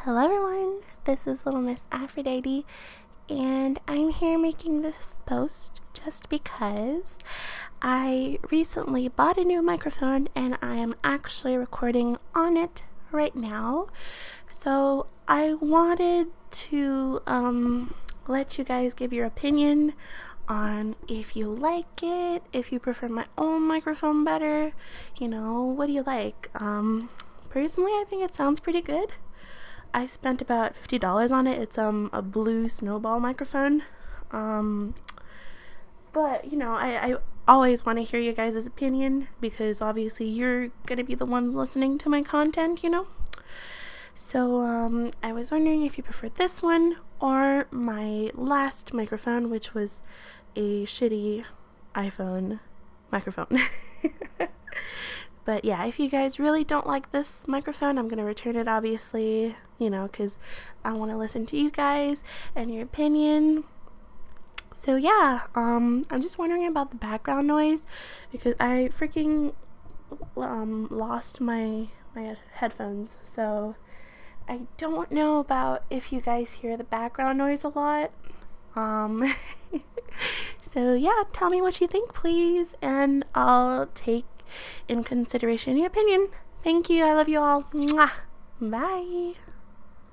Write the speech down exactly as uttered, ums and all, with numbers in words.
Hello everyone, this is Little Miss Aphrodite, and I'm here making this post just because I recently bought a new microphone and I am actually recording on it right now. So I wanted to um, let you guys give your opinion on if you like it, if you prefer my own microphone better, you know, what do you like? Um, personally, I think it sounds pretty good. I spent about fifty dollars on it. It's um a blue snowball microphone. Um, but, you know, I, I always want to hear you guys' opinion because obviously you're going to be the ones listening to my content, you know? So um, I was wondering if you prefer this one or my last microphone, which was a shitty iPhone microphone. But yeah, if you guys really don't like this microphone, I'm going to return it, obviously, you know, because I want to listen to you guys and your opinion. So yeah, um, I'm just wondering about the background noise because I freaking um, lost my, my headphones. So I don't know about if you guys hear the background noise a lot. Um, so yeah, tell me what you think, please, and I'll take in consideration your opinion. Thank you. I love you all. Mwah. Bye.